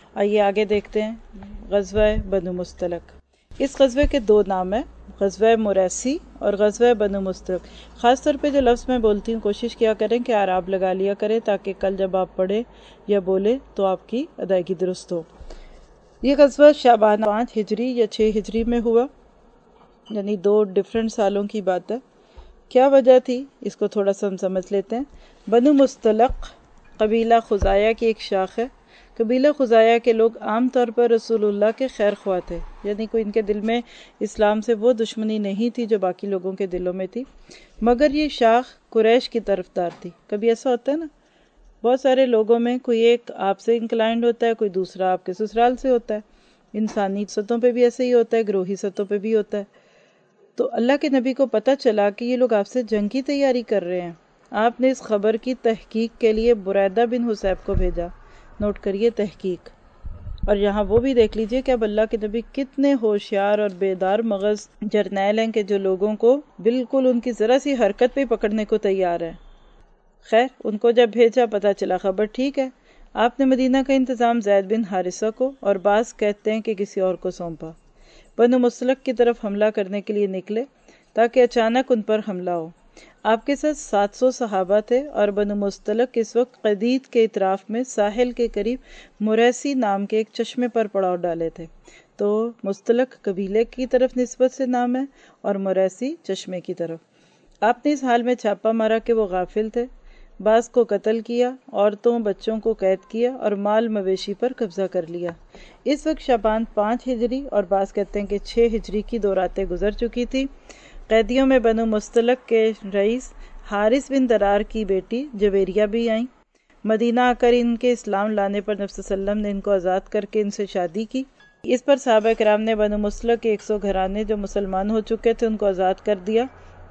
آئیے آگے دیکھتے ہیں غزوہ بنو مستلق۔ اس غزوے کے دو نام ہیں، غزوہ مریسی اور غزوہ بنو مستلق۔ خاص طور پہ جو لفظ میں بولتی ہوں کوشش کیا کریں کہ اعراب لگا لیا کریں تاکہ کل جب آپ پڑھیں یا بولیں تو آپ کی ادائیگی درست ہو۔ یہ غزوہ شعبان 5 ہجری یا 6 ہجری میں ہوا، یعنی 2 ڈیفرنٹ سالوں کی بات ہے۔ کیا وجہ تھی اس کو تھوڑا سا ہم سمجھ لیتے ہیں۔ بنو مستلق قبیلہ خزاعہ کی ایک شاخ ہے۔ قبیلہ خزاعہ کے لوگ عام طور پر رسول اللہ کے خیر خواہ تھے، یعنی کوئی ان کے دل میں اسلام سے وہ دشمنی نہیں تھی جو باقی لوگوں کے دلوں میں تھی، مگر یہ شاخ قریش کی طرفدار تھی۔ کبھی ایسا ہوتا ہے نا، بہت سارے لوگوں میں کوئی ایک آپ سے انکلائنڈ ہوتا ہے، کوئی دوسرا آپ کے سسرال سے ہوتا ہے۔ انسانی سطحوں پہ بھی ایسے ہی ہوتا ہے، گروہی سطحوں پہ بھی ہوتا ہے۔ تو اللہ کے نبی کو پتہ چلا کہ یہ لوگ آپ سے جنگ کی تیاری کر رہے ہیں۔ آپ نے اس خبر کی تحقیق کے لیے بریدہ بن حصیب کو بھیجا۔ نوٹ کریے تحقیق، اور یہاں وہ بھی دیکھ لیجئے کہ اب اللہ کے نبی کتنے ہوشیار اور بیدار مغز جرنیل ہیں کہ جو لوگوں کو بالکل ان کی ذرا سی حرکت پہ پکڑنے کو تیار ہے۔ خیر ان کو جب بھیجا پتہ چلا خبر ٹھیک ہے، آپ نے مدینہ کا انتظام زید بن حارثہ کو اور بعض کہتے ہیں کہ کسی اور کو سونپا۔ بنو مستلق کی طرف حملہ کرنے کے لیے نکلے تاکہ اچانک ان پر حملہ ہو۔ آپ کے ساتھ 700 صحابہ تھے اور بنو مستلق اس وقت قدید کے اطراف میں ساحل کے قریب مریسی نام کے ایک چشمے پر پڑاؤ ڈالے تھے۔ تو مستلق قبیلے کی طرف نسبت سے نام ہے اور مریسی چشمے کی طرف۔ آپ نے اس حال میں چھاپا مارا کہ وہ غافل تھے، بعض کو قتل کیا، عورتوں بچوں کو قید کیا اور مال مویشی پر قبضہ کر لیا۔ اس وقت شعبان 5 ہجری اور بعض کہتے ہیں کہ 6 ہجری کی 2 راتیں گزر چکی تھی۔ قیدیوں میں بنو مستلق کے رئیس حارث بن درار کی بیٹی جویریہ بھی آئیں۔ مدینہ آ کر ان کے اسلام لانے پر نبی صلی اللہ علیہ وسلم نے ان کو آزاد کر کے ان سے شادی کی۔ اس پر صحابہ کرام نے بنو مستلق کے 100 گھرانے جو مسلمان ہو چکے تھے ان کو آزاد کر دیا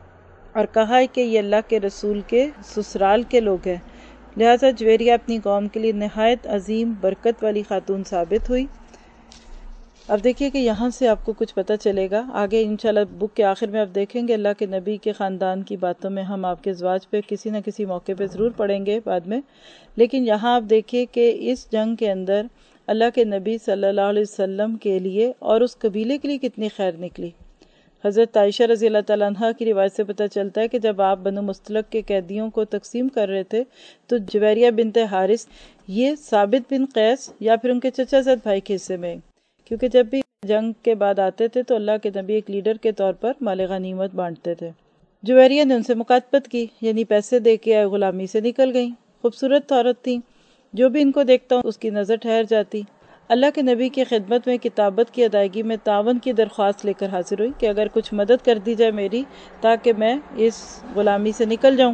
اور کہا کہ یہ اللہ کے رسول کے سسرال کے لوگ ہیں، لہٰذا جویریہ اپنی قوم کے لیے نہایت عظیم برکت والی خاتون ثابت ہوئی۔ اب دیکھیے کہ یہاں سے آپ کو کچھ پتہ چلے گا، آگے انشاءاللہ بک کے آخر میں آپ دیکھیں گے اللہ کے نبی کے خاندان کی باتوں میں ہم آپ کے ازواج پہ کسی نہ کسی موقع پہ ضرور پڑھیں گے بعد میں، لیکن یہاں آپ دیکھیے کہ اس جنگ کے اندر اللہ کے نبی صلی اللہ علیہ وسلم کے لیے اور اس قبیلے کے لیے کتنی خیر نکلی۔ حضرت عائشہ رضی اللہ تعالیٰ عنہ کی روایت سے پتہ چلتا ہے کہ جب آپ بنو مستلق کے قیدیوں کو تقسیم کر رہے تھے تو جویریہ بنت حارث یہ ثابت بن قیس یا پھر ان کے چچا زاد بھائی کے حصے میں، کیونکہ جب بھی جنگ کے بعد آتے تھے تو اللہ کے نبی ایک لیڈر کے طور پر مال غنیمت بانٹتے تھے۔ جویریہ نے ان سے مکاتبت کی، یعنی پیسے دے کے غلامی سے نکل گئیں۔ خوبصورت عورت تھیں، جو بھی ان کو دیکھتا ہوں اس کی نظر ٹھہر جاتی۔ اللہ کے نبی کی خدمت میں کتابت کی ادائیگی میں تعاون کی درخواست لے کر حاضر ہوئی کہ اگر کچھ مدد کر دی جائے میری تاکہ میں اس غلامی سے نکل جاؤں۔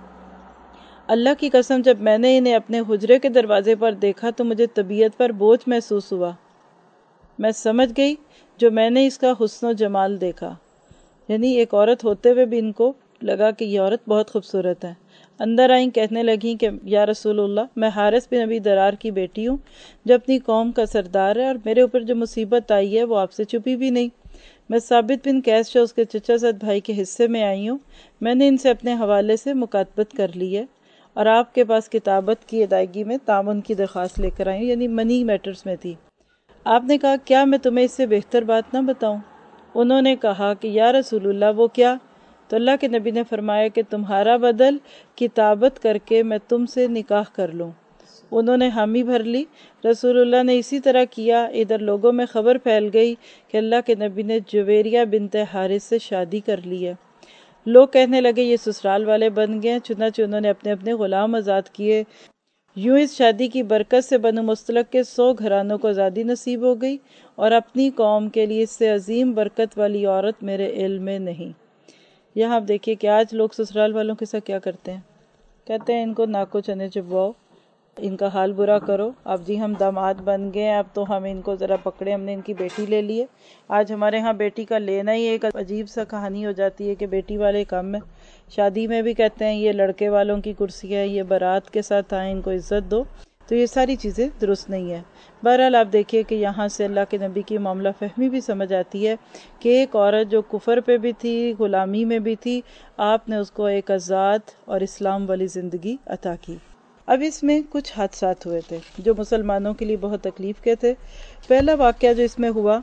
اللہ کی قسم جب میں نے انہیں اپنے حجرے کے دروازے پر دیکھا تو مجھے طبیعت پر بوجھ محسوس ہوا۔ میں سمجھ گئی جو میں نے اس کا حسن و جمال دیکھا، یعنی ایک عورت ہوتے ہوئے بھی ان کو لگا کہ یہ عورت بہت خوبصورت ہے۔ اندر آئیں، کہنے لگیں کہ یا رسول اللہ، میں حارث بن ابی درار کی بیٹی ہوں جو اپنی قوم کا سردار ہے، اور میرے اوپر جو مصیبت آئی ہے وہ آپ سے چھپی بھی نہیں۔ میں ثابت بن قیس سے اس کے چچا زاد بھائی کے حصے میں آئی ہوں، میں نے ان سے اپنے حوالے سے مکاتبت کر لی ہے اور آپ کے پاس کتابت کی ادائیگی میں تعاون کی درخواست لے کر آئی ہوں، یعنی منی میٹرز میں تھی۔ آپ نے کہا کیا میں تمہیں اس سے بہتر بات نہ بتاؤں؟ انہوں نے کہا کہ یا رسول اللہ وہ کیا؟ تو اللہ کے نبی نے فرمایا کہ تمہارا بدل کتابت کر کے میں تم سے نکاح کر لوں۔ انہوں نے حامی بھر لی۔ رسول اللہ نے اسی طرح کیا۔ ادھر لوگوں میں خبر پھیل گئی کہ اللہ کے نبی نے جویریہ بنت حارث سے شادی کر لی ہے۔ لوگ کہنے لگے یہ سسرال والے بن گئے، چنانچہ انہوں نے اپنے اپنے غلام آزاد کیے۔ یوں اس شادی کی برکت سے بنو مستلق کے 100 گھرانوں کو آزادی نصیب ہو گئی، اور اپنی قوم کے لیے اس سے عظیم برکت والی عورت میرے علم میں نہیں۔ یہاں آپ دیکھیے کہ آج لوگ سسرال والوں کے ساتھ کیا کرتے ہیں، کہتے ہیں ان کو ناکو چنے چبواؤ، ان کا حال برا کرو، اب جی ہم داماد بن گئے اب تو ہم ان کو ذرا پکڑے، ہم نے ان کی بیٹی لے لی ہے۔ آج ہمارے ہاں بیٹی کا لینا ہی ایک عجیب سا کہانی ہو جاتی ہے کہ بیٹی والے کم ہے۔ شادی میں بھی کہتے ہیں یہ لڑکے والوں کی کرسی ہے، یہ بارات کے ساتھ آئیں، ان کو عزت دو۔ تو یہ ساری چیزیں درست نہیں ہیں۔ بہرحال آپ دیکھیے کہ یہاں سے اللہ کے نبی کی معاملہ فہمی بھی سمجھ آتی ہے کہ ایک عورت جو کفر پہ بھی تھی، غلامی میں بھی تھی، آپ نے اس کو ایک آزاد اور اسلام والی زندگی عطا کی۔ اب اس میں کچھ حادثات ہوئے تھے جو مسلمانوں کے لیے بہت تکلیف کے تھے۔ پہلا واقعہ جو اس میں ہوا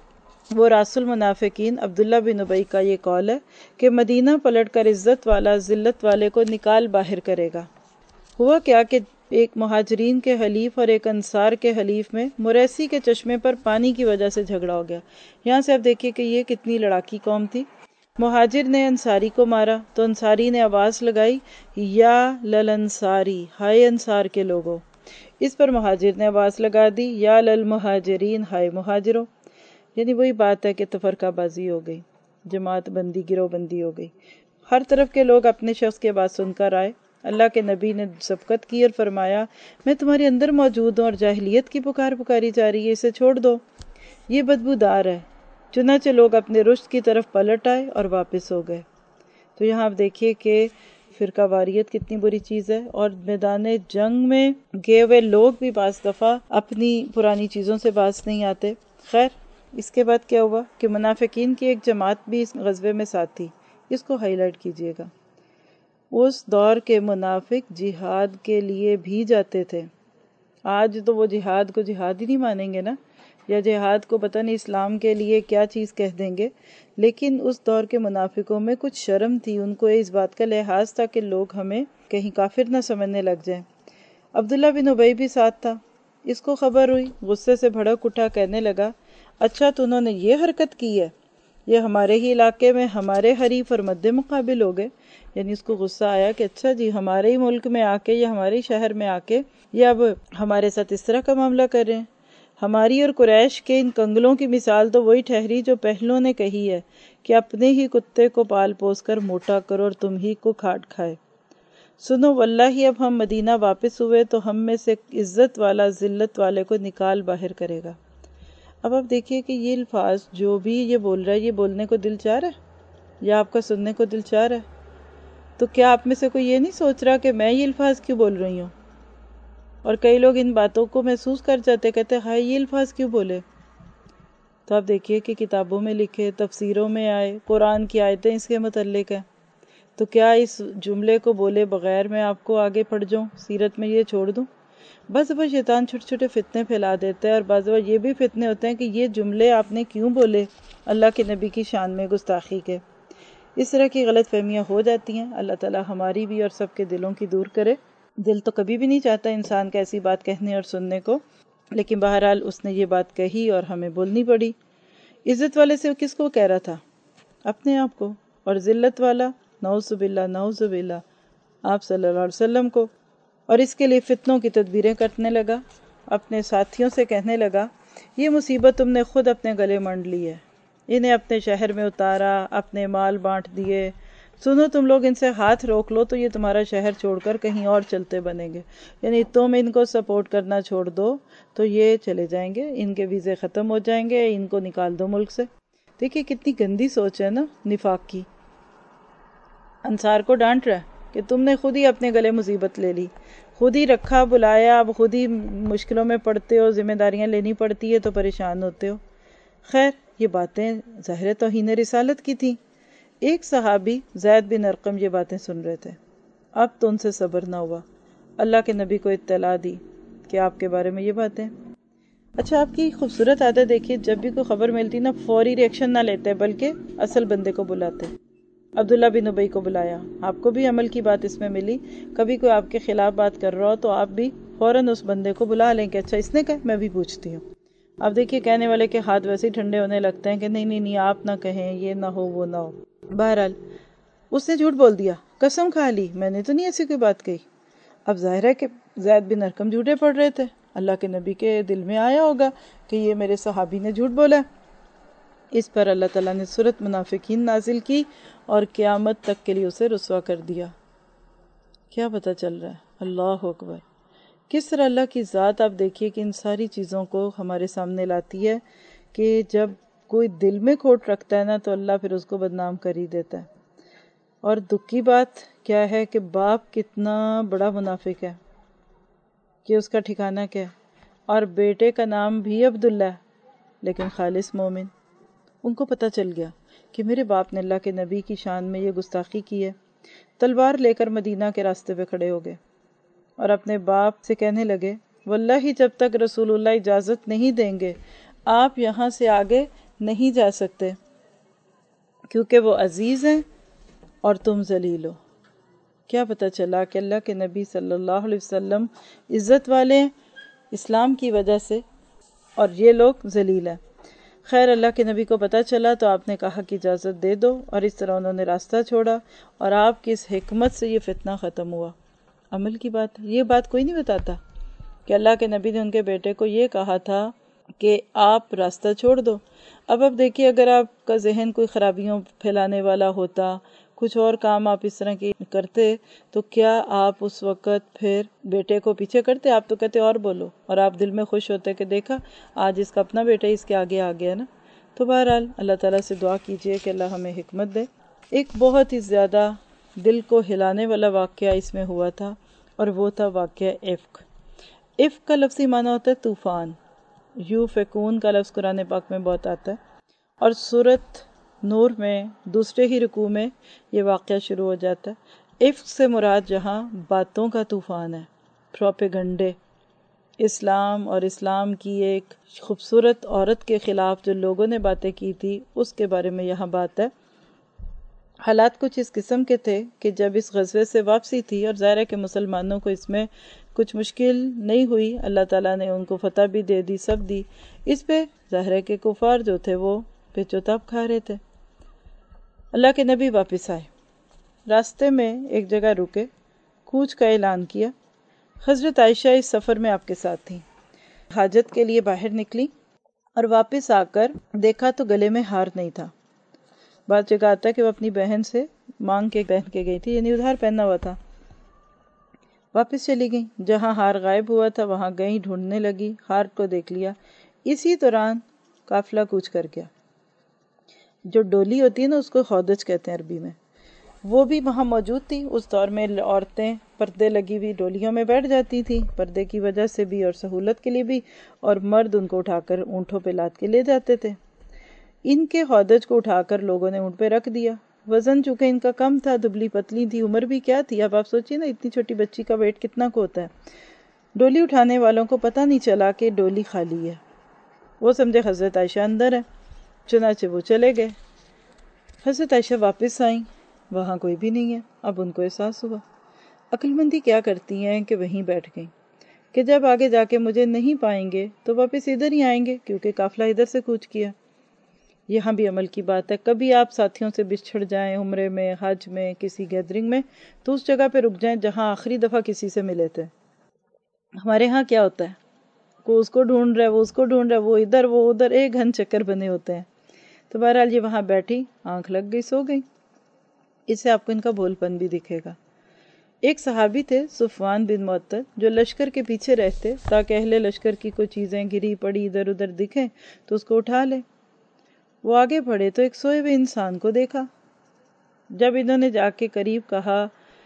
وہ راس المنافقین عبداللہ بن ابی کا یہ قول ہے کہ مدینہ پلٹ کر عزت والا ذلت والے کو نکال باہر کرے گا۔ ہوا کیا کہ ایک مہاجرین کے حلیف اور ایک انصار کے حلیف میں مریسی کے چشمے پر پانی کی وجہ سے جھگڑا ہو گیا۔ یہاں سے اب دیکھیے کہ یہ کتنی لڑاکی قوم تھی۔ مہاجر نے انصاری کو مارا تو انصاری نے آواز لگائی یا للانصاری، ہائے انصار کے لوگوں۔ اس پر مہاجر نے آواز لگا دی یا للمہاجرین، ہائے مہاجروں۔ یعنی وہی بات ہے کہ تفرقہ بازی ہو گئی، جماعت بندی، گروہ بندی ہو گئی۔ ہر طرف کے لوگ اپنے شخص کی آواز سن کر آئے۔ اللہ کے نبی نے سبقت کی اور فرمایا میں تمہارے اندر موجود ہوں اور جاہلیت کی پکار پکاری جا رہی ہے، اسے چھوڑ دو، یہ بدبودار ہے۔ چنانچہ لوگ اپنے رشد کی طرف پلٹ آئے اور واپس ہو گئے۔ تو یہاں آپ دیکھیے کہ فرقہ واریت کتنی بری چیز ہے، اور میدان جنگ میں گئے ہوئے لوگ بھی بعض دفعہ اپنی پرانی چیزوں سے باز نہیں آتے۔ خیر، اس کے بعد کیا ہوا کہ منافقین کی ایک جماعت بھی اس غزوے میں ساتھ تھی۔ اس کو ہائی لائٹ کیجئے گا۔ اس دور کے منافق جہاد کے لیے بھی جاتے تھے۔ آج تو وہ جہاد کو جہاد ہی نہیں مانیں گے نا، یا جہاد کو پتہ نہیں اسلام کے لیے کیا چیز کہہ دیں گے، لیکن اس دور کے منافقوں میں کچھ شرم تھی، ان کو اس بات کا لحاظ تھا کہ لوگ ہمیں کہیں کافر نہ سمجھنے لگ جائیں۔ عبداللہ بن ابی بھی ساتھ تھا۔ اس کو خبر ہوئی، غصے سے بھڑک اٹھا، کہنے لگا اچھا تو انہوں نے یہ حرکت کی ہے، یہ ہمارے ہی علاقے میں ہمارے حریف اور مد مقابل ہو گئے۔ یعنی اس کو غصہ آیا کہ اچھا جی، ہمارے ہی ملک میں آ کے یا ہمارے ہی شہر میں آ کے یہ اب ہمارے ساتھ اس طرح کا معاملہ کر رہے ہیں۔ ہماری اور قریش کے ان کنگلوں کی مثال تو وہی ٹھہری جو پہلوں نے کہی ہے کہ اپنے ہی کتے کو پال پوس کر موٹا کرو اور تم ہی کو کھاٹ کھائے۔ سنو واللہ اب ہم مدینہ واپس ہوئے تو ہم میں سے عزت والا ذلت والے کو نکال باہر کرے گا۔ اب آپ دیکھیے کہ یہ الفاظ جو بھی یہ بول رہا ہے، یہ بولنے کو دل چاہ رہا ہے یا آپ کا سننے کو دل چاہ رہا ہے؟ تو کیا آپ میں سے کوئی یہ نہیں سوچ رہا کہ میں یہ الفاظ کیوں بول رہی ہوں؟ اور کئی لوگ ان باتوں کو محسوس کر جاتے، کہتے ہائے یہ الفاظ کیوں بولے؟ تو آپ دیکھیے کہ کتابوں میں لکھے، تفسیروں میں آئے، قرآن کی آیتیں اس کے متعلق ہیں۔ تو کیا اس جملے کو بولے بغیر میں آپ کو آگے پڑھ جاؤں، سیرت میں یہ چھوڑ دوں؟ بس اب شیطان چھوٹے چھوٹے فتنے پھیلا دیتا ہے، اور بعض بار یہ بھی فتنے ہوتے ہیں کہ یہ جملے آپ نے کیوں بولے اللہ کے نبی کی شان میں گستاخی کے۔ اس طرح کی غلط فہمیاں ہو جاتی ہیں۔ اللہ تعالی ہماری بھی اور سب کے دلوں کی دور کرے۔ دل تو کبھی بھی نہیں چاہتا انسان کا ایسی بات کہنے اور سننے کو، لیکن بہرحال اس نے یہ بات کہی اور ہمیں بولنی پڑی۔ عزت والے سے کس کو کہہ رہا تھا؟ اپنے آپ کو۔ اور ذلت والا، نعوذ باللہ نعوذ باللہ، آپ صلی اللہ علیہ وسلم کو۔ اور اس کے لیے فتنوں کی تدبیریں کرنے لگا، اپنے ساتھیوں سے کہنے لگا یہ مصیبت تم نے خود اپنے گلے منڈ لی ہے، انہیں اپنے شہر میں اتارا، اپنے مال بانٹ دیے۔ سنو تم لوگ ان سے ہاتھ روک لو تو یہ تمہارا شہر چھوڑ کر کہیں اور چلتے بنیں گے، یعنی تم ان کو سپورٹ کرنا چھوڑ دو تو یہ چلے جائیں گے، ان کے ویزے ختم ہو جائیں گے، ان کو نکال دو ملک سے۔ دیکھیے کتنی گندی سوچ ہے نا نفاق کی۔ انصار کو ڈانٹ رہا ہے کہ تم نے خود ہی اپنے گلے مصیبت لے لی، خود ہی رکھا بلایا، اب خود ہی مشکلوں میں پڑتے ہو، ذمہ داریاں لینی پڑتی ہے تو پریشان ہوتے ہو۔ خیر یہ باتیں ظاہر توہین رسالت کی تھیں۔ ایک صحابی زید بن ارقم یہ باتیں سن رہے تھے۔ اب تو ان سے صبر نہ ہوا، اللہ کے نبی کو اطلاع دی کہ آپ کے بارے میں یہ باتیں۔ اچھا آپ کی خوبصورت عادت دیکھیے، جب بھی کوئی خبر ملتی نا فوری ریئیکشن نہ لیتے بلکہ اصل بندے کو بلاتے۔ عبداللہ بن ابی کو بلایا، آپ کو بھی عمل کی بات اس میں ملی۔ کبھی کوئی آپ کے خلاف بات کر رہا ہو تو آپ بھی فوراً اس بندے کو بلا لیں کہ اچھا اس نے کہا، میں بھی پوچھتی ہوں۔ اب دیکھیے کہنے والے کے ہاتھ ویسے ہی ٹھنڈے ہونے لگتے ہیں کہ نہیں نہیں نہیں آپ نہ کہیں، یہ نہ ہو وہ نہ ہو۔ بہرحال اس نے جھوٹ بول دیا، قسم کھا لی میں نے تو نہیں ایسی کوئی بات کہی۔ اب ظاہر ہے کہ زید بن ارقم جھوٹے پڑ رہے تھے، اللہ کے نبی کے دل میں آیا ہوگا کہ یہ میرے صحابی نے جھوٹ بولا۔ اس پر اللہ تعالیٰ نے سورۃ منافقین نازل کی اور قیامت تک کے لیے اسے رسوا کر دیا۔ کیا پتہ چل رہا ہے؟ اللہ اکبر! کس طرح اللہ کی ذات آپ دیکھیے کہ ان ساری چیزوں کو ہمارے سامنے لاتی ہے کہ جب کوئی دل میں کھوٹ رکھتا ہے نا تو اللہ پھر اس کو بدنام کر ہی دیتا ہے۔ اور دکھ کی بات کیا ہے کہ باپ کتنا بڑا منافق ہے کہ اس کا ٹھکانہ کیا ہے، اور بیٹے کا نام بھی عبداللہ ہے لیکن خالص مومن۔ ان کو پتہ چل گیا کہ میرے باپ نے اللہ کے نبی کی شان میں یہ گستاخی کی ہے، تلوار لے کر مدینہ کے راستے پہ کھڑے ہو گئے۔ اور اپنے باپ سے کہنے لگے واللہ جب تک رسول اللہ اجازت نہیں دیں گے آپ یہاں سے آگے نہیں جا سکتے، کیونکہ وہ عزیز ہیں اور تم ذلیل ہو۔ کیا پتہ چلا کہ اللہ کے نبی صلی اللہ علیہ وسلم عزت والے ہیں اسلام کی وجہ سے، اور یہ لوگ ذلیل ہیں۔ خیر اللہ کے نبی کو پتہ چلا تو آپ نے کہا کہ اجازت دے دو، اور اس طرح انہوں نے راستہ چھوڑا، اور آپ کی اس حکمت سے یہ فتنہ ختم ہوا۔ عمل کی بات، یہ بات کوئی نہیں بتاتا کہ اللہ کے نبی نے ان کے بیٹے کو یہ کہا تھا کہ آپ راستہ چھوڑ دو۔ اب دیکھیے اگر آپ کا ذہن کوئی خرابیوں پھیلانے والا ہوتا، کچھ اور کام آپ اس طرح کی کرتے، تو کیا آپ اس وقت پھر بیٹے کو پیچھے کرتے؟ آپ تو کہتے اور بولو، اور آپ دل میں خوش ہوتے کہ دیکھا آج اس کا اپنا بیٹا اس کے آگے آ گیا نا۔ تو بہرحال اللہ تعالیٰ سے دعا کیجئے کہ اللہ ہمیں حکمت دے۔ ایک بہت ہی زیادہ دل کو ہلانے والا واقعہ اس میں ہوا تھا، اور وہ تھا واقعہ عفق۔ عفق کا لفظی معنی ہوتا ہے طوفان۔ یوفکون کا لفظ قرآن پاک میں بہت آتا ہے، اور سورۃ نور میں دوسرے ہی رکوع میں یہ واقعہ شروع ہو جاتا ہے۔ عفق سے مراد جہاں باتوں کا طوفان ہے، پروپیگنڈے، اسلام اور اسلام کی ایک خوبصورت عورت کے خلاف جو لوگوں نے باتیں کی تھی، اس کے بارے میں یہاں بات ہے۔ حالات کچھ اس قسم کے تھے کہ جب اس غزوے سے واپسی تھی، اور ظاہر ہے کہ مسلمانوں کو اس میں کچھ مشکل نہیں ہوئی، اللہ تعالیٰ نے ان کو فتح بھی دے دی، سب دی۔ اس پہ ظاہر ہے کہ کفار جو تھے وہ پیچوتاب کھا رہے تھے۔ اللہ کے نبی واپس آئے، راستے میں ایک جگہ رکے، کوچ کا اعلان کیا۔ حضرت عائشہ اس سفر میں آپ کے ساتھ تھیں، حاجت کے لیے باہر نکلی، اور واپس آ کر دیکھا تو گلے میں ہار نہیں تھا۔ بعض جگہ آتا ہے کہ وہ اپنی بہن سے مانگ کے پہن کے گئی تھی، یعنی ادھار پہننا ہوا تھا۔ واپس چلی گئی، جہاں ہار غائب ہوا تھا وہاں گئی، ڈھونڈنے لگی، ہار کو دیکھ لیا۔ اسی دوران قافلہ کوچ کر گیا۔ جو ڈولی ہوتی ہے نا، اس کو ہودج کہتے ہیں عربی میں، وہ بھی وہاں موجود تھی۔ اس دور میں عورتیں پردے لگی ہوئی ڈولیوں میں بیٹھ جاتی تھی، پردے کی وجہ سے بھی اور سہولت کے لیے بھی، اور مرد ان کو اٹھا کر اونٹوں پہ لاد کے لے جاتے تھے۔ ان کے ہودج کو اٹھا کر لوگوں نے اونٹ پہ رکھ دیا۔ وزن چونکہ ان کا کم تھا، دبلی پتلی تھی، عمر بھی کیا تھی، اب آپ سوچیے نا اتنی چھوٹی بچی کا ویٹ کتنا کو ہوتا ہے۔ ڈولی اٹھانے والوں کو پتہ نہیں چلا کہ ڈولی خالی ہے، وہ سمجھے حضرت عائشہ اندر ہے، چنانچہ وہ چلے گئے۔ حضرت عائشہ واپس آئیں، وہاں کوئی بھی نہیں ہے۔ اب ان کو احساس ہوا، عقل مندی کیا کرتی ہیں کہ وہیں بیٹھ گئیں کہ جب آگے جا کے مجھے نہیں پائیں گے تو واپس ادھر ہی آئیں گے، کیونکہ قافلہ ادھر سے کوچ کیا۔ یہاں بھی عمل کی بات ہے، کبھی آپ ساتھیوں سے بچھڑ جائیں عمرے میں، حج میں، کسی گیدرنگ میں، تو اس جگہ پہ رک جائیں جہاں آخری دفعہ کسی سے ملے تھے۔ ہمارے ہاں کیا ہوتا ہے، کوئی اس کو ڈھونڈ رہا ہے، وہ اس کو ڈھونڈ رہا ہے، وہ ادھر وہ ادھر، ایک گھن چکر بنے ہوتے ہیں۔ تو بہرحال یہ وہاں بیٹھی، آنکھ لگ گئی، سو گئی۔ اس سے آپ کو ان کا بھول پن بھی دکھے گا۔ ایک صحابی تھے صفوان بن معطل، جو لشکر کے پیچھے رہتے تاکہ اہل لشکر کی کوئی چیزیں گری پڑی ادھر ادھر دکھیں تو اس کو اٹھا لے۔ وہ آگے بڑھے تو ایک سوئے ہوئے انسان کو دیکھا۔ جب انہوں نے جا کے قریب کہا،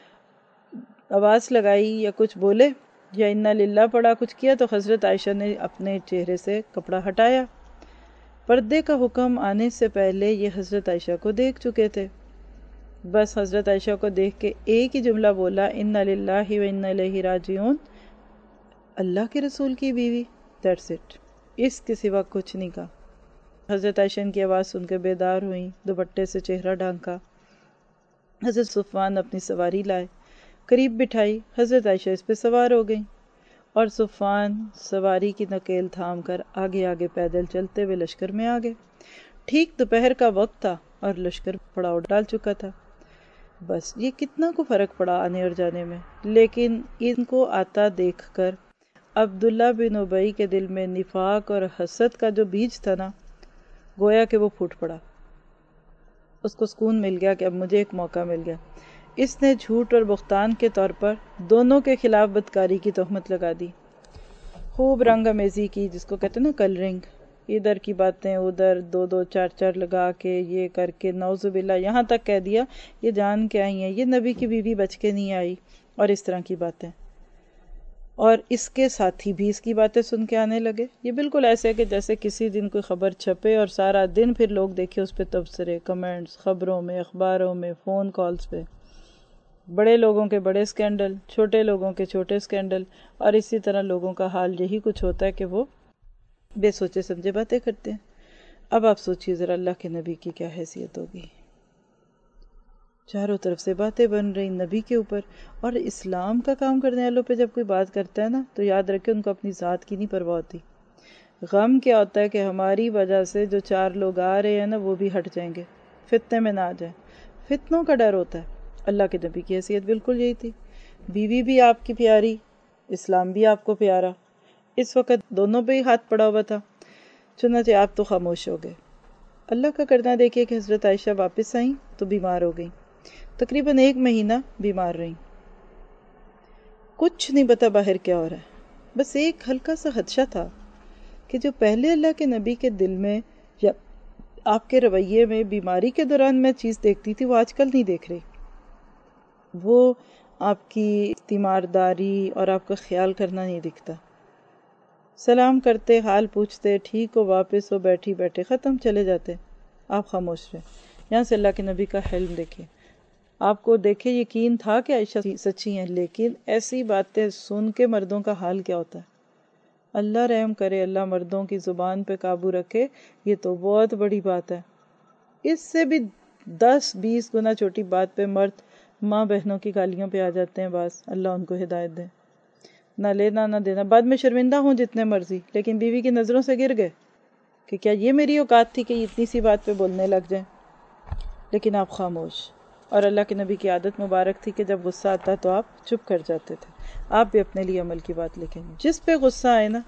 آواز لگائی یا کچھ بولے یا انا للہ پڑھا، کچھ کیا، تو حضرت عائشہ نے اپنے چہرے سے کپڑا ہٹایا۔ پردے کا حکم آنے سے پہلے یہ حضرت عائشہ کو دیکھ چکے تھے۔ بس حضرت عائشہ کو دیکھ کے ایک ہی جملہ بولا، انا للہ و انا الیہ راجعون، اللہ کے رسول کی بیوی، دیٹس اٹ، اس کے سوا کچھ نہیں کہا۔ حضرت عائشہ کی آواز سن کے بیدار ہوئیں، دوپٹے سے چہرہ ڈھانکا۔ حضرت صفوان اپنی سواری لائے، قریب بٹھائی، حضرت عائشہ اس پہ سوار ہو گئیں، اور صفوان سواری کی نکیل تھام کر آگے آگے پیدل چلتے ہوئے لشکر میں آگئے۔ ٹھیک دوپہر کا وقت تھا اور لشکر پڑاؤ ڈال چکا تھا۔ بس یہ کتنا کو فرق پڑا آنے اور جانے میں، لیکن ان کو آتا دیکھ کر عبداللہ بن ابی کے دل میں نفاق اور حسد کا جو بیج تھا نا، گویا کہ وہ پھوٹ پڑا۔ اس کو سکون مل گیا کہ اب مجھے ایک موقع مل گیا۔ اس نے جھوٹ اور بہتان کے طور پر دونوں کے خلاف بدکاری کی تہمت لگا دی، خوب رنگ امیزی کی، جس کو کہتے ہیں نا کلرنگ، ادھر کی باتیں ادھر، دو دو چار چار لگا کے، یہ کر کے، نعوذ باللہ، یہاں تک کہہ دیا یہ جان کے آئی ہیں، یہ نبی کی بیوی بچ کے نہیں آئی، اور اس طرح کی باتیں۔ اور اس کے ساتھی بھی اس کی باتیں سن کے آنے لگے۔ یہ بالکل ایسے کہ جیسے کسی دن کوئی خبر چھپے اور سارا دن پھر لوگ دیکھے اس پہ تبصرے، کمنٹس، خبروں میں، اخباروں میں، فون کالز پہ۔ بڑے لوگوں کے بڑے اسکینڈل، چھوٹے لوگوں کے چھوٹے اسکینڈل، اور اسی طرح لوگوں کا حال یہی کچھ ہوتا ہے کہ وہ بے سوچے سمجھے باتیں کرتے ہیں۔ اب آپ سوچیے ذرا اللہ کے نبی کی کیا حیثیت ہوگی، چاروں طرف سے باتیں بن رہی نبی کے اوپر، اور اسلام کا کام کرنے والوں پہ جب کوئی بات کرتا ہے نا تو یاد رکھے ان کو اپنی ذات کی نہیں پرواہ ہوتی۔ غم کیا ہوتا ہے کہ ہماری وجہ سے جو چار لوگ آ رہے ہیں نا وہ بھی ہٹ جائیں گے، فتنے میں نہ آ جائیں، فتنوں کا ڈر ہوتا ہے۔ اللہ کے نبی کی حیثیت بالکل یہی تھی، بیوی بھی آپ کی پیاری، اسلام بھی آپ کو پیارا، اس وقت دونوں پہ ہی ہاتھ پڑا ہوا تھا، چنانچہ آپ تو خاموش ہو گئے۔ اللہ کا کرنا دیکھیے کہ حضرت عائشہ واپس آئیں تو بیمار ہو گئیں، تقریباً 1 مہینہ بیمار رہیں، کچھ نہیں پتا باہر کیا ہو رہا ہے، بس ایک ہلکا سا خدشہ تھا کہ جو پہلے اللہ کے نبی کے دل میں یا آپ کے رویے میں بیماری کے دوران میں چیز دیکھتی تھی وہ آج کل نہیں دیکھ رہی، وہ آپ کی تیمارداری اور آپ کا خیال کرنا نہیں دکھتا۔ سلام کرتے، حال پوچھتے، ٹھیک ہو، واپس ہو، بیٹھی بیٹھے، ختم، چلے جاتے، آپ خاموش رہے۔ یہاں سے اللہ کے نبی کا حلم دیکھیں، آپ کو دیکھے یقین تھا کہ عائشہ سچی ہیں، لیکن ایسی باتیں سن کے مردوں کا حال کیا ہوتا ہے۔ اللہ رحم کرے، اللہ مردوں کی زبان پہ قابو رکھے، یہ تو بہت بڑی بات ہے۔ اس سے بھی 10-20 گنا چھوٹی بات پہ مرد ماں بہنوں کی گالیوں پہ آ جاتے ہیں، بس اللہ ان کو ہدایت دے، نہ لینا نہ دینا، بعد میں شرمندہ ہوں جتنے مرضی، لیکن بیوی کی نظروں سے گر گئے کہ کیا یہ میری اوقات تھی کہ یہ اتنی سی بات پہ بولنے لگ جائیں، لیکن آپ خاموش۔ اور اللہ کے نبی کی عادت مبارک تھی کہ جب غصہ آتا تو آپ چپ کر جاتے تھے۔ آپ بھی اپنے لیے عمل کی بات لکھیں، جس پہ غصہ آئے نا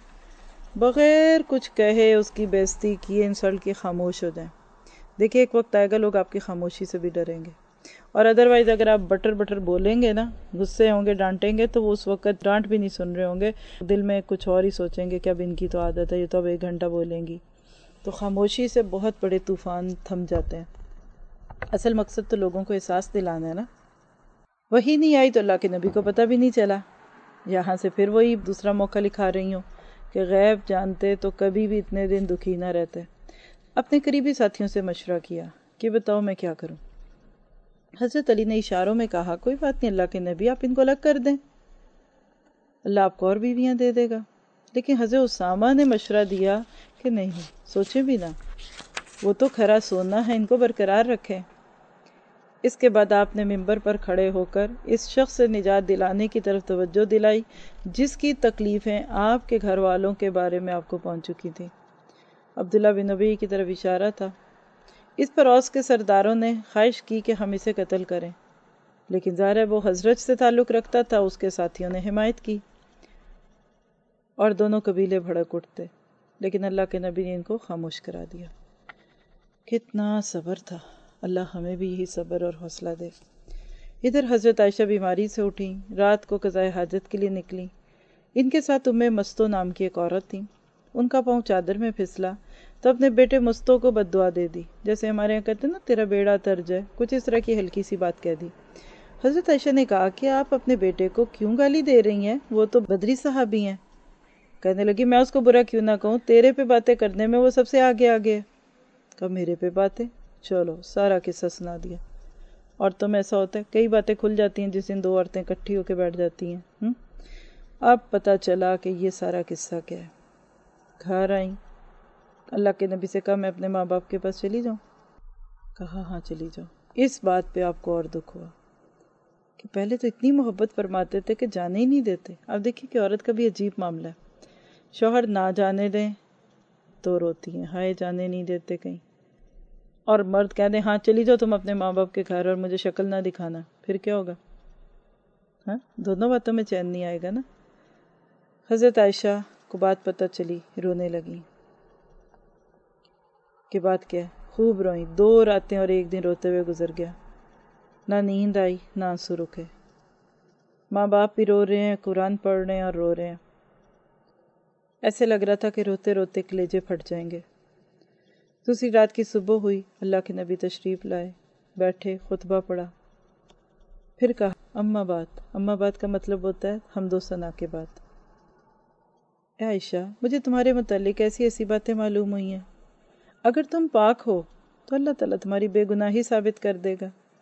بغیر کچھ کہے، اس کی بے عزتی کیے، انسلٹ کی، خاموش ہو جائیں۔ دیکھیں ایک وقت آئے گا لوگ آپ کی خاموشی سے بھی ڈریں گے، اور ادروائز اگر آپ بٹر بٹر بولیں گے نا، غصے ہوں گے، ڈانٹیں گے، تو وہ اس وقت ڈانٹ بھی نہیں سن رہے ہوں گے، دل میں کچھ اور ہی سوچیں گے کہ اب ان کی تو عادت ہے، یہ تو اب 1 گھنٹہ بولیں گی۔ تو خاموشی سے بہت بڑے طوفان تھم جاتے ہیں۔ اصل مقصد تو لوگوں کو احساس دلانا ہے نا۔ وہی نہیں آئی تو اللہ کے نبی کو پتہ بھی نہیں چلا، یہاں سے پھر وہی دوسرا موقع لکھا رہی ہوں کہ غیب جانتے تو کبھی بھی اتنے دن دکھی نہ رہتے۔ اپنے قریبی ساتھیوں سے مشورہ کیا کہ بتاؤ میں کیا کروں۔ حضرت علی نے اشاروں میں کہا کوئی بات نہیں اللہ کے نبی، آپ ان کو الگ کر دیں، اللہ آپ کو اور بیویاں دے دے گا۔ لیکن حضرت اسامہ نے مشورہ دیا کہ نہیں، سوچیں بھی نہ، وہ تو کھرا سونا ہے، ان کو برقرار رکھیں۔ اس کے بعد آپ نے ممبر پر کھڑے ہو کر اس شخص سے نجات دلانے کی طرف توجہ دلائی جس کی تکلیفیں آپ کے گھر والوں کے بارے میں آپ کو پہنچ چکی تھیں۔ عبداللہ بن ابی کی طرف اشارہ تھا۔ اس پر اوس کے سرداروں نے خواہش کی کہ ہم اسے قتل کریں، لیکن ظاہر ہے وہ حضرت سے تعلق رکھتا تھا، اس کے ساتھیوں نے حمایت کی اور دونوں قبیلے بھڑک اٹھتے، لیکن اللہ کے نبی نے ان کو خاموش کرا دیا۔ کتنا صبر تھا، اللہ ہمیں بھی یہی صبر اور حوصلہ دے۔ ادھر حضرت عائشہ بیماری سے اٹھیں، رات کو قضائے حاجت کے لیے نکلیں، ان کے ساتھ مستو نام کی ایک عورت تھی، ان کا پاؤں چادر میں پھسلا تو اپنے بیٹے مستو کو بد دعا دے دی، جیسے ہمارے یہاں کہتے ہیں نا تیرا بیڑا تر جائے، کچھ اس طرح کی ہلکی سی بات کہہ دی۔ حضرت عائشہ نے کہا کہ آپ اپنے بیٹے کو کیوں گالی دے رہی ہیں، وہ تو بدری صحابی ہیں۔ کہنے لگی میں اس کو برا کیوں نہ کہوں، تیرے پہ باتیں کرنے میں وہ سب سے آگے آگے ہے۔ کہا میرے پہ باتیں، چلو سارا قصہ سنا دیا۔ عورتوں میں ایسا ہوتا ہے، کئی باتیں کھل جاتی ہیں جس دن 2 عورتیں اکٹھی ہو کے بیٹھ جاتی ہیں۔ اب پتہ چلا کہ یہ سارا قصہ کیا ہے۔ گھر آئیں، اللہ کے نبی سے کہا میں اپنے ماں باپ کے پاس چلی جاؤں، کہا ہاں چلی جاؤ۔ اس بات پہ آپ کو اور دکھ ہوا کہ پہلے تو اتنی محبت فرماتے تھے کہ جانے ہی نہیں دیتے، اب دیکھیے کہ عورت کا بھی عجیب معاملہ ہے، شوہر نہ جانے دیں تو روتی ہیں، ہائے جانے نہیں دیتے کہیں، اور مرد کہہ دیں ہاں چلی جاؤ تم اپنے ماں باپ کے گھر اور مجھے شکل نہ دکھانا، پھر کیا ہوگا؟ ہاں دونوں باتوں میں چین نہیں آئے گا نا۔ حضرت عائشہ کو بات پتہ چلی، رونے لگیں کہ بات کیا ہے، خوب روئیں، 2 راتیں اور 1 دن روتے ہوئے گزر گیا، نہ نیند آئی نہ آنسو رکے۔ ماں باپ بھی رو رہے ہیں، قرآن پڑھ رہے ہیں اور رو رہے ہیں، ایسے لگ رہا تھا کہ روتے روتے کلیجے پھٹ جائیں گے۔ دوسری رات کی صبح ہوئی، اللہ کے نبی تشریف لائے، بیٹھے، خطبہ پڑھا، پھر کہا اما بات کا مطلب ہوتا ہے حمد و ثنا کے بعد۔ اے عائشہ مجھے تمہارے متعلق ایسی ایسی باتیں معلوم ہوئی ہیں، اگر تم پاک ہو تو اللہ تعالیٰ تمہاری بے گناہی ثابت کر دے گا۔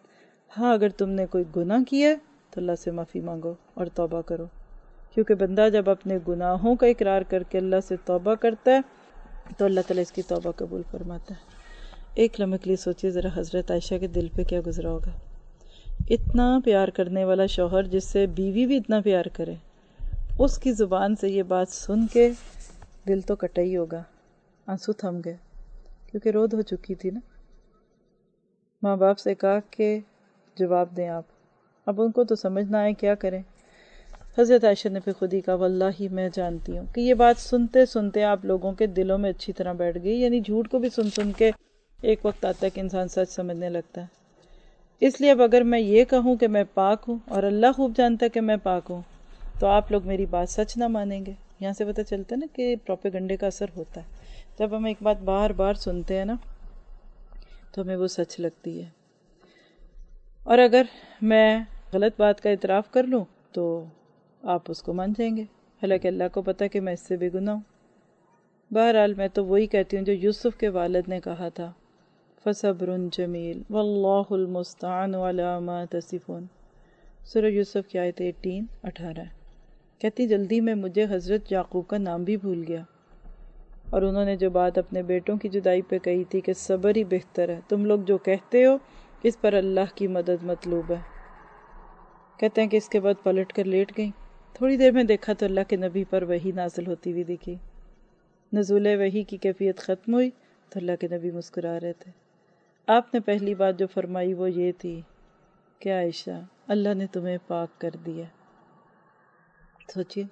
ہاں اگر تم نے کوئی گناہ کیا ہے تو اللہ سے معافی مانگو اور توبہ کرو، کیونکہ بندہ جب اپنے گناہوں کا اقرار کر کے اللہ سے توبہ کرتا ہے تو اللہ تعالیٰ اس کی توبہ قبول فرماتا ہے۔ ایک لمحے کے لیے سوچیے ذرا حضرت عائشہ کے دل پہ کیا گزرا ہوگا۔ اتنا پیار کرنے والا شوہر جس سے بیوی بھی اتنا پیار کرے، اس کی زبان سے یہ بات سن کے دل تو کٹا ہی ہوگا، آنسو تھم گئے، کیونکہ رود ہو چکی تھی نا۔ ماں باپ سے کہا کہ جواب دیں آپ، اب ان کو تو سمجھ نہ آئے کیا کریں۔ حضرت عائشہ نے پھر خود ہی کہا واللہ میں جانتی ہوں کہ یہ بات سنتے سنتے آپ لوگوں کے دلوں میں اچھی طرح بیٹھ گئی، یعنی جھوٹ کو بھی سن سن کے ایک وقت آتا ہے کہ انسان سچ سمجھنے لگتا ہے۔ اس لیے اب اگر میں یہ کہوں کہ میں پاک ہوں اور اللہ خوب جانتا ہے کہ میں پاک ہوں تو آپ لوگ میری بات سچ نہ مانیں گے۔ یہاں سے پتہ چلتا ہے نا کہ پروپیگنڈے کا اثر ہوتا ہے، جب ہم ایک بات بار بار سنتے ہیں نا تو ہمیں وہ سچ لگتی ہے، اور اگر میں غلط بات کا اعتراف کر لوں تو آپ اس کو مان جائیں گے، حالانکہ اللہ کو پتہ کہ میں اس سے بے گناہ ہوں۔ بہرحال میں تو وہی کہتی ہوں جو یوسف کے والد نے کہا تھا، فَصَبْرٌ جَمِيلٌ وَاللَّهُ الْمُسْتَعَانُ عَلَىٰ مَا تَصِفُونَ، سورہ یوسف کی آیت 18 کہتی جلدی میں مجھے حضرت یعقوب کا نام بھی بھول گیا، اور انہوں نے جو بات اپنے بیٹوں کی جدائی پہ کہی تھی کہ صبر ہی بہتر ہے، تم لوگ جو کہتے ہو اس پر اللہ کی مدد مطلوب ہے۔ کہتے ہیں کہ اس کے بعد پلٹ کر لیٹ گئیں، تھوڑی دیر میں دیکھا تو اللہ کے نبی پر وحی نازل ہوتی ہوئی دکھی۔ نزول وحی کی کیفیت ختم ہوئی تو اللہ کے نبی مسکرا رہے تھے۔ آپ نے پہلی بات جو فرمائی وہ یہ تھی کہ عائشہ اللہ نے تمہیں پاک کر دیا۔ سوچئے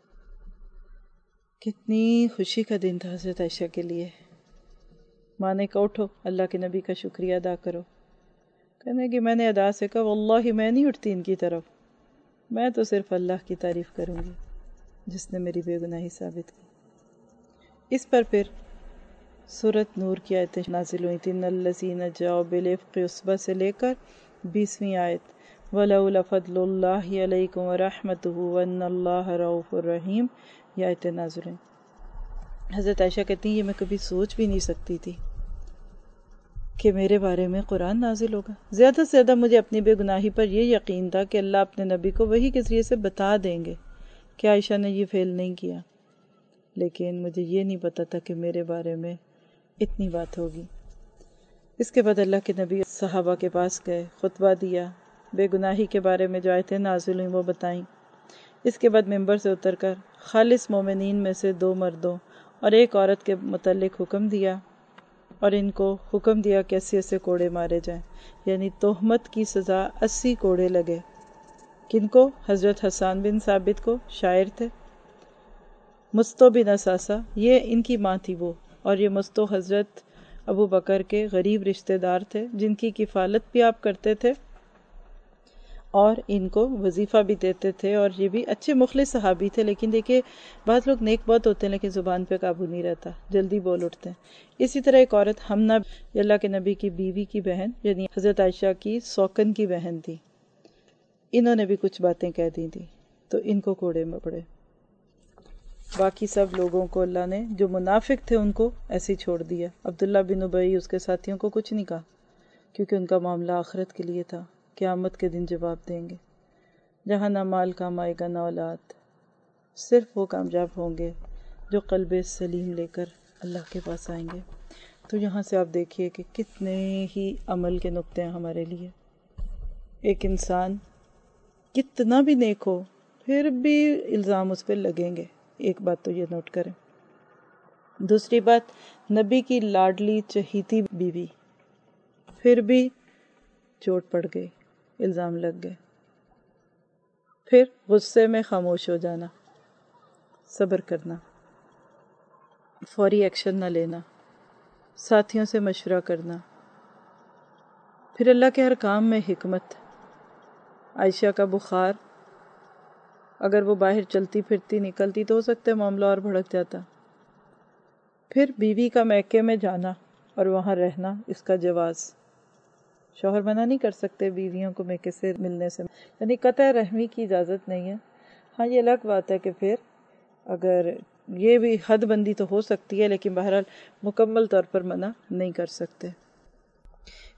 کتنی خوشی کا دن تھا حضرت عائشہ کے لیے۔ ماں نے کہا اٹھو اللہ کے نبی کا شکریہ ادا کرو، کہنے کہ میں نے ادا سے کہا واللہ میں نہیں اٹھتی ان کی طرف، میں تو صرف اللہ کی تعریف کروں گی جس نے میری بے گناہی ثابت کی۔ اس پر پھر سورۃ نور کی آیتیں نازل ہوئی تھیں، ان الذین جاؤ بالافق عصبہ سے لے کر 20ویں آیت، وَلَوْلَا فَضْلُ اللَّهِ عَلَيْكُمْ وَرَحْمَتُهُ وَأَنَّ اللَّهَ رَءُوفٌ رَحِيمٌ، یہ آیتیں نازل ہوئیں۔ حضرت عائشہ کہتی ہیں یہ میں کبھی سوچ بھی نہیں سکتی تھی کہ میرے بارے میں قرآن نازل ہوگا۔ زیادہ سے زیادہ مجھے اپنی بے گناہی پر یہ یقین تھا کہ اللہ اپنے نبی کو وحی کے ذریعے سے بتا دیں گے کہ عائشہ نے یہ فعل نہیں کیا، لیکن مجھے یہ نہیں پتا تھا کہ میرے بارے میں اتنی بات ہوگی۔ اس کے بعد اللہ کے نبی صحابہ کے پاس گئے، خطبہ دیا، بے گناہی کے بارے میں جو آیتیں نازل ہوئیں وہ بتائیں۔ اس کے بعد ممبر سے اتر کر خالص مومنین میں سے 2 مردوں اور 1 عورت کے متعلق حکم دیا، اور ان کو حکم دیا کہ 80 کوڑے مارے جائیں، یعنی تہمت کی سزا 80 کوڑے لگے۔ کن کو؟ حضرت حسان بن ثابت کو، شاعر تھے۔ مستو بن اساسہ یہ ان کی ماں تھی وہ، اور یہ مستو حضرت ابو بکر کے غریب رشتہ دار تھے جن کی کفالت بھی آپ کرتے تھے اور ان کو وظیفہ بھی دیتے تھے، اور یہ بھی اچھے مخلص صحابی تھے۔ لیکن دیکھیے بعض لوگ نیک بہت ہوتے ہیں لیکن زبان پہ قابو نہیں رہتا، جلدی بول اٹھتے ہیں۔ اسی طرح ایک عورت حمنہ اللہ کے نبی کی بیوی کی بہن، یعنی حضرت عائشہ کی سوکن کی بہن تھی، انہوں نے بھی کچھ باتیں کہہ دی تھی تو ان کو کوڑے میں پڑے۔ باقی سب لوگوں کو اللہ نے جو منافق تھے ان کو ایسے ہی چھوڑ دیا۔ عبداللہ بن ابی اس کے ساتھیوں کو کچھ نہیں کہا، کیونکہ ان کا معاملہ آخرت کے لیے تھا، قیامت کے دن جواب دیں گے، جہاں نہ مال کام آئے گا نہ اولاد، صرف وہ کامیاب ہوں گے جو قلب سلیم لے کر اللہ کے پاس آئیں گے۔ تو یہاں سے آپ دیکھیے کہ کتنے ہی عمل کے نقطے ہیں ہمارے لیے۔ ایک انسان کتنا بھی نیک ہو پھر بھی الزام اس پہ لگیں گے، ایک بات تو یہ نوٹ کریں۔ دوسری بات، نبی کی لاڈلی چہیتی بیوی، پھر بھی چوٹ پڑ گئی، الزام لگ گئے۔ پھر غصے میں خاموش ہو جانا، صبر کرنا، فوری ایکشن نہ لینا، ساتھیوں سے مشورہ کرنا، پھر اللہ کے ہر کام میں حکمت۔ عائشہ کا بخار، اگر وہ باہر چلتی پھرتی نکلتی تو ہو سکتا ہے معاملہ اور بھڑک جاتا۔ پھر بیوی کا میکے میں جانا اور وہاں رہنا، اس کا جواز، شوہر منع نہیں کر سکتے بیویوں کو میکے سے ملنے سے، یعنی قطع رحمی کی اجازت نہیں ہے۔ ہاں یہ الگ بات ہے کہ پھر اگر یہ بھی حد بندی تو ہو سکتی ہے، لیکن بہرحال مکمل طور پر منع نہیں کر سکتے۔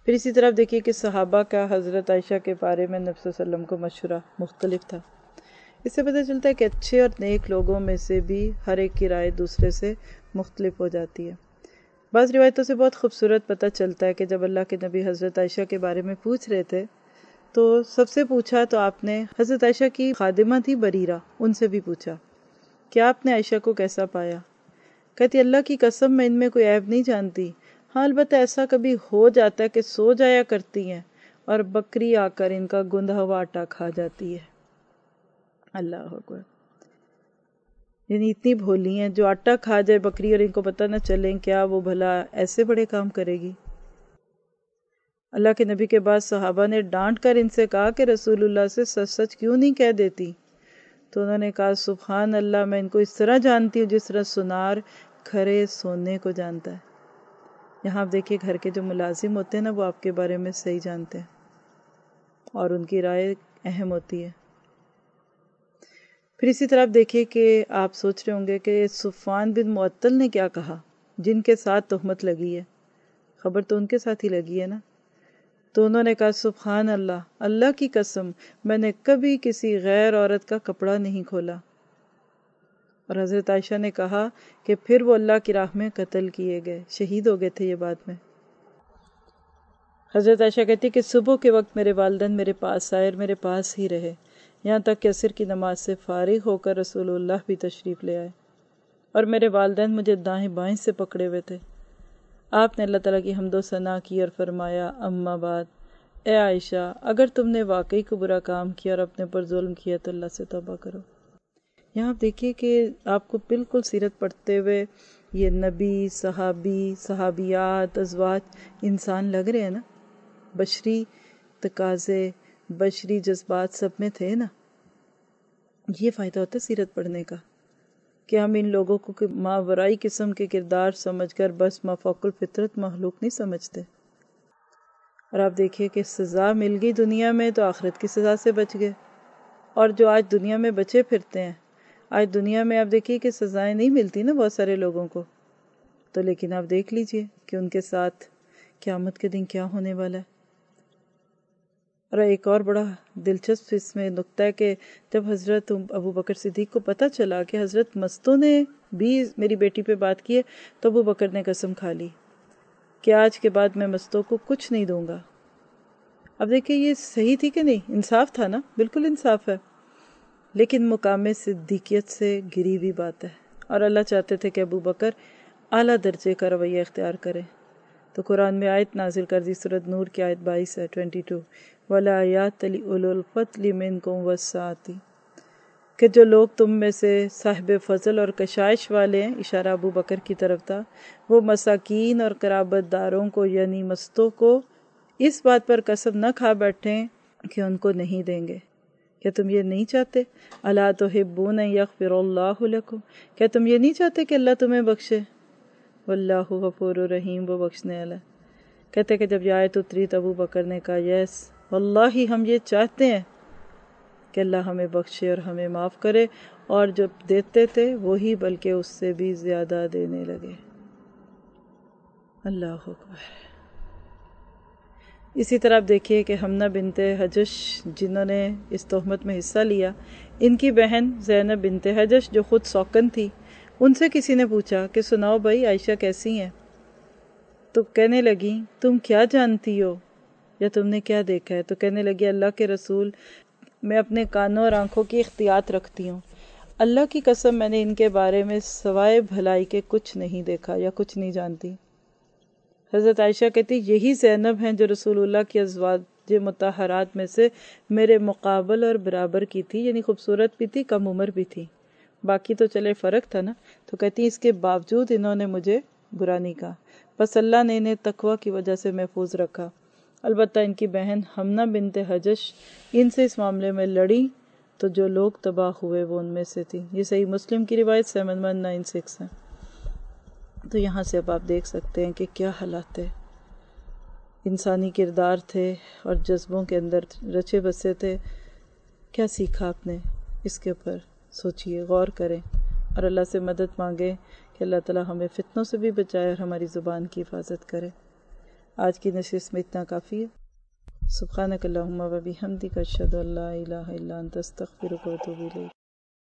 پھر اسی طرح دیکھیے کہ صحابہ کا حضرت عائشہ کے بارے میں نبی صلی اللہ علیہ وسلم کو مشورہ مختلف تھا۔ اس سے پتہ چلتا ہے کہ اچھے اور نیک لوگوں میں سے بھی ہر ایک کی رائے دوسرے سے مختلف ہو جاتی ہے۔ بعض روایتوں سے بہت خوبصورت پتہ چلتا ہے کہ جب اللہ کے نبی حضرت عائشہ کے بارے میں پوچھ رہے تھے تو سب سے پوچھا تو آپ نے حضرت عائشہ کی خادمہ تھی بریرہ، ان سے بھی پوچھا کہ آپ نے عائشہ کو کیسا پایا؟ کہتی اللہ کی قسم میں ان میں کوئی عیب نہیں جانتی، ہاں البتہ ایسا کبھی ہو جاتا ہے کہ سو جایا کرتی ہیں اور بکری آ کر ان کا گندھا ہوا آٹا کھا جاتی ہے۔ اللہ اکبر، یعنی اتنی بھولی ہیں، جو آٹا کھا جائے بکری اور ان کو پتہ نہ چلیں، کیا وہ بھلا ایسے بڑے کام کرے گی؟ اللہ کے نبی کے بعد صحابہ نے ڈانٹ کر ان سے کہا کہ رسول اللہ سے سچ سچ کیوں نہیں کہہ دیتی؟ تو انہوں نے کہا سبحان اللہ، میں ان کو اس طرح جانتی ہوں جس طرح سنار کھرے سونے کو جانتا ہے۔ یہاں آپ دیکھیے گھر کے جو ملازم ہوتے ہیں نا، وہ آپ کے بارے میں صحیح جانتے ہیں اور ان کی رائے اہم ہوتی ہے۔ پھر اسی طرح آپ دیکھیے کہ آپ سوچ رہے ہوں گے کہ صفوان بن معطل نے کیا کہا، جن کے ساتھ تہمت لگی ہے، خبر تو ان کے ساتھ ہی لگی ہے نا۔ تو انہوں نے کہا سبحان اللہ، اللہ کی قسم میں نے کبھی کسی غیر عورت کا کپڑا نہیں کھولا۔ اور حضرت عائشہ نے کہا کہ پھر وہ اللہ کی راہ میں قتل کیے گئے، شہید ہو گئے تھے یہ بعد میں۔ حضرت عائشہ کہتی کہ صبح کے وقت میرے والدین میرے پاس آئے اور میرے پاس ہی رہے، یہاں تک کہ عصر کی نماز سے فارغ ہو کر رسول اللہ بھی تشریف لے آئے اور میرے والدین مجھے دائیں بائیں سے پکڑے ہوئے تھے۔ آپ نے اللہ تعالیٰ کی حمد و ثنا کی اور فرمایا اما بعد، اے عائشہ اگر تم نے واقعی کو برا کام کیا اور اپنے پر ظلم کیا تو اللہ سے توبہ کرو۔ یہاں آپ دیکھیے کہ آپ کو بالکل سیرت پڑھتے ہوئے یہ نبی، صحابی، صحابیات، ازواج انسان لگ رہے ہیں نا، بشری تقاضے، بشری جذبات سب میں تھے نا۔ یہ فائدہ ہوتا ہے سیرت پڑھنے کا کہ ہم ان لوگوں کو ماورائی قسم کے کردار سمجھ کر بس مافوق الفطرت مخلوق نہیں سمجھتے۔ اور آپ دیکھیے کہ سزا مل گئی دنیا میں تو آخرت کی سزا سے بچ گئے، اور جو آج دنیا میں بچے پھرتے ہیں، آج دنیا میں آپ دیکھیے کہ سزائیں نہیں ملتی نا بہت سارے لوگوں کو، تو لیکن آپ دیکھ لیجئے کہ ان کے ساتھ قیامت کے دن کیا ہونے والا ہے۔ اور ایک اور بڑا دلچسپ اس میں نقطہ ہے کہ جب حضرت ابو بکر صدیق کو پتہ چلا کہ حضرت مستوں نے بھی میری بیٹی پہ بات کی ہے تو ابو بکر نے قسم کھا لی کہ آج کے بعد میں مستوں کو کچھ نہیں دوں گا۔ اب دیکھیں یہ صحیح تھی کہ نہیں، انصاف تھا نا، بالکل انصاف ہے، لیکن مقام صدیقیت سے گری ہوئی بات ہے، اور اللہ چاہتے تھے کہ ابو بکر اعلیٰ درجے کا رویہ اختیار کرے۔ تو قرآن میں آیت نازل کر دی، سورۃ نور کی آیت 22 ہے 22، وَلَآيَاتِ لِأُولِي الْفَضْلِ مِنْكُمْ وَالسَّعَةِ، کہ جو لوگ تم میں سے صاحب فضل اور کشائش والے ہیں، اشارہ ابو بکر کی طرف تھا، وہ مساکین اور قرابت داروں کو یعنی مستوں کو اس بات پر قسم نہ کھا بیٹھیں کہ ان کو نہیں دیں گے۔ کیا تم یہ نہیں چاہتے؟ الا تحبون ان یغفر اللہ لکم، کیا تم یہ نہیں چاہتے کہ اللہ تمہیں بخشے؟ واللہ غفور رحیم، وہ بخشنے والا۔ کہتے کہ جب یہ آیت اتری تو ابو بکر نے کہا یس واللہ ہم یہ چاہتے ہیں کہ اللہ ہمیں بخشے اور ہمیں معاف کرے، اور جب دیتے تھے وہی بلکہ اس سے بھی زیادہ دینے لگے۔ اللہ اکبر۔ اسی طرح آپ دیکھیے کہ حمنہ بنت حجش جنہوں نے اس تہمت میں حصہ لیا، ان کی بہن زینب بنت حجش جو خود سوکن تھی، ان سے کسی نے پوچھا کہ سناؤ بھائی عائشہ کیسی ہیں؟ تو کہنے لگی تم کیا جانتی ہو یا تم نے کیا دیکھا ہے؟ تو کہنے لگی اللہ کے رسول، میں اپنے کانوں اور آنکھوں کی احتیاط رکھتی ہوں، اللہ کی قسم میں نے ان کے بارے میں سوائے بھلائی کے کچھ نہیں دیکھا یا کچھ نہیں جانتی۔ حضرت عائشہ کہتی یہی زینب ہیں جو رسول اللہ کی ازواج مطہرات میں سے میرے مقابل اور برابر کی تھی، یعنی خوبصورت بھی تھی، کم عمر بھی تھی، باقی تو چلے فرق تھا نا۔ تو کہتی اس کے باوجود انہوں نے مجھے برا نہیں کہا، بس اللہ نے انہیں تقوی کی وجہ سے محفوظ رکھا۔ البتہ ان کی بہن حمنہ بنت حجش ان سے اس معاملے میں لڑی تو جو لوگ تباہ ہوئے وہ ان میں سے تھی۔ یہ صحیح مسلم کی روایت 7196 ہے۔ تو یہاں سے اب آپ دیکھ سکتے ہیں کہ کیا حالات تھے، انسانی کردار تھے اور جذبوں کے اندر رچے بسے تھے۔ کیا سیکھا آپ نے؟ اس کے اوپر سوچئے، غور کریں اور اللہ سے مدد مانگیں کہ اللہ تعالی ہمیں فتنوں سے بھی بچائے اور ہماری زبان کی حفاظت کرے۔ آج کی نشست میں اتنا کافی ہے۔ سبحانک اللہم و بحمدک اشہد ان لا الہ الا انت استغفرک و اتوب الیک۔